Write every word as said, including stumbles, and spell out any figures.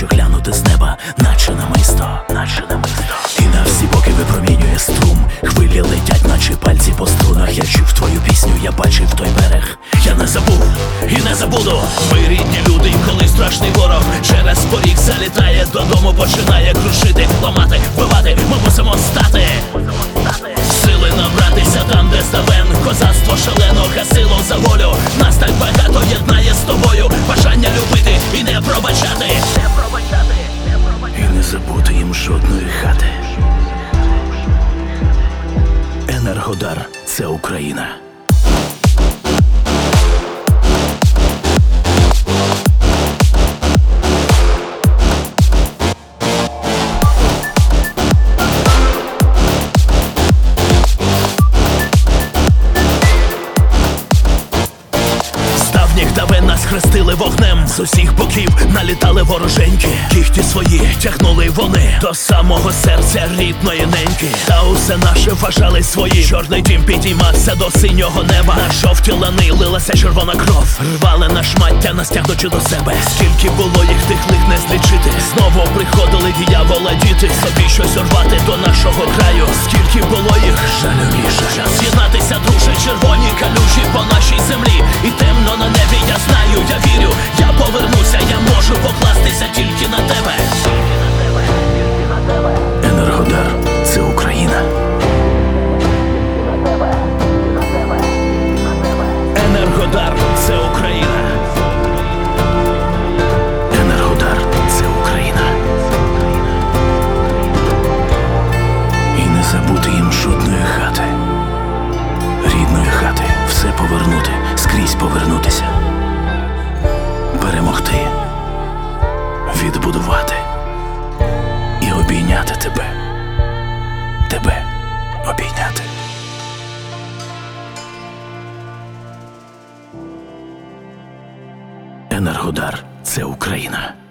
що глянути з неба, наче намисто, наче намисто. І на всі боки випромінює струм. Хвилі летять, наче пальці по струнах. Я чув твою пісню, я бачив той берег. Я не забув і не забуду. Ми рідні люди, і коли страшний ворог через поріг залітає додому, починає крушити, ламати, вбивати. Ми мусимо стати, сили набратися там, де ставен. Козацтво шалено гасило за волю. Нас так багато єднає з тобою. Бажання любити і не пробачати. І не забути їм жодної хати. Енергодар – це Україна. Давен нас хрестили вогнем, з усіх боків налітали вороженьки. Кіхті свої тягнули вони до самого серця рідної неньки. Та усе наше вважали свої. Чорний дім підіймався до синього неба. На жовті лани лилася червона кров. Рвали на шмаття, нас тягнучи до себе. Скільки було їх тих лих не злічити. Знову приходили діявола діти, собі щось урвати до нашого краю. Скільки було їх, жалю мій жаль. Час з'єднатися, друже, червоні калюжі по нашій землі. І темно на небі, я знаю, я вірю, я повернуся, я можу покластися тільки на тебе. Енергодар – це Україна. Енергодар – це Україна. Енергодар – це Україна. І не забути їм жодної хати. Рідної хати. Все повернути, скрізь повернутися. Перемогти, відбудувати і обійняти тебе, тебе обійняти. Енергодар – це Україна.